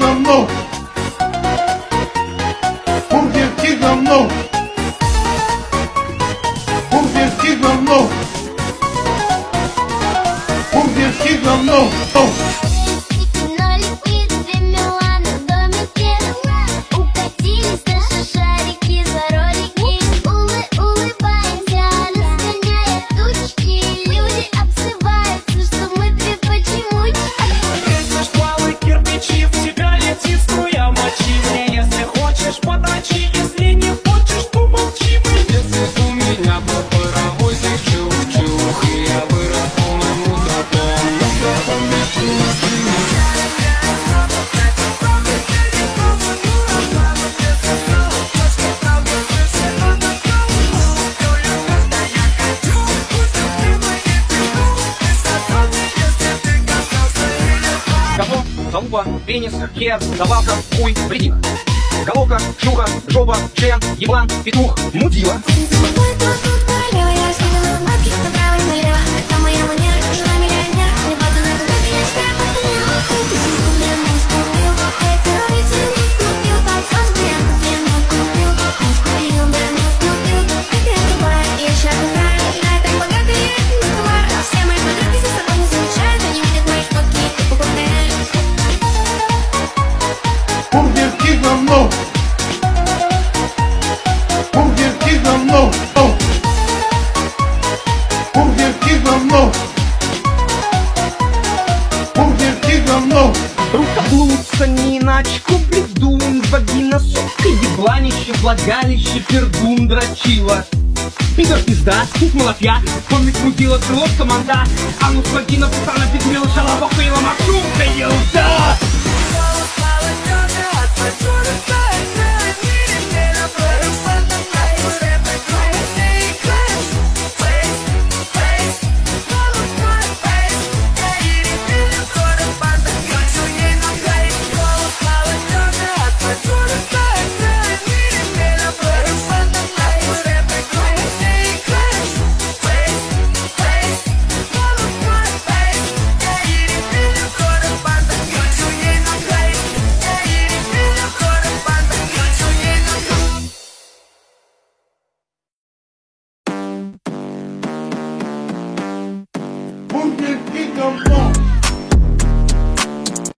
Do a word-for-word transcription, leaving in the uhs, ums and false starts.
говно. Бургер Кинг говно. Бургер Кинг говно. Бургер Кинг говно. Залупа, пенис, хер, давалка, хуй, вредина. Головка, шлюха, жопа, член, еблан, петух, мудила. Бургер Кинг говно. Бургер Кинг говно. Бургер Кинг говно. Бургер Кинг говно. Рука блудца, не иначе кублидун, вагина, сопка, ебланище, влагалище, пердун, дрочила. Пидор пизда, тут малафья, комик мудила, крыло команда, анус, вагина, пацана, пигмела,